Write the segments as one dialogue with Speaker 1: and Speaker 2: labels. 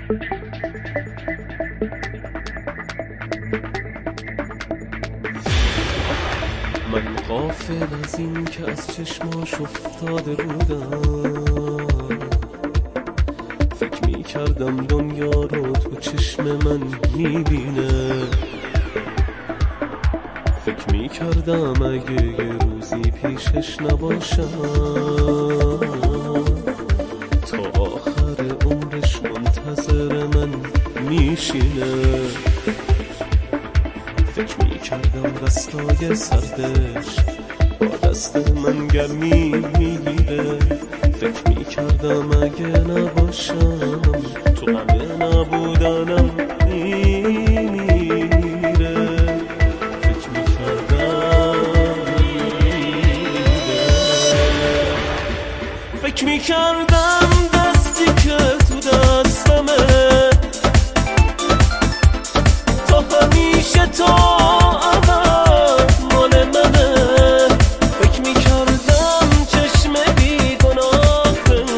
Speaker 1: من غافل از این که از چشماش افتاده بودم، فکر می کردم دنیا رو تو چشم من میبینه، فکر می کردم اگه یه روزی پیشش نباشم تا آخر عمرش منتظر من میشینه، فکر می کردم دستای سردش با دست من گرمی میگیره، فکر می کردم اگه نباشم تو غم نبودنم میمیره، فکر می کردم فکر می کردم دستی که تو دستمه تا همیشه تا ابد مال منه، فکر می کردم چشم بیگناهت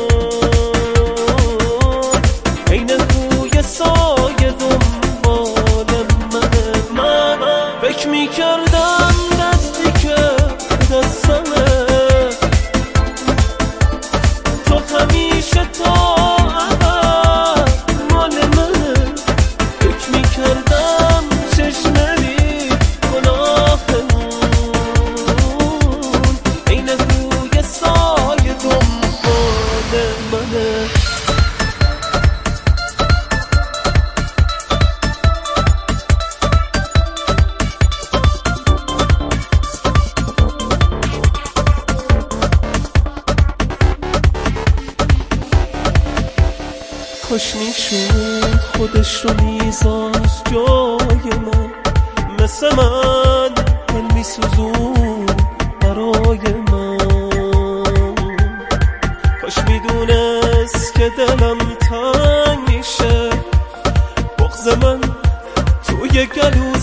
Speaker 1: عین روی سایه دنبال منه، من فکر می کردم دستی که دستمه تا همیشه تا ابد مال منه، فکر می کردم چشم بیگناهت عین روی سایه دنبال منه. کاش میشد خودش رو میذاشت جای من، مثل من دل میسوزون برای من، کاش میدونست که دلم تنگ میشه، بغض من توی گلو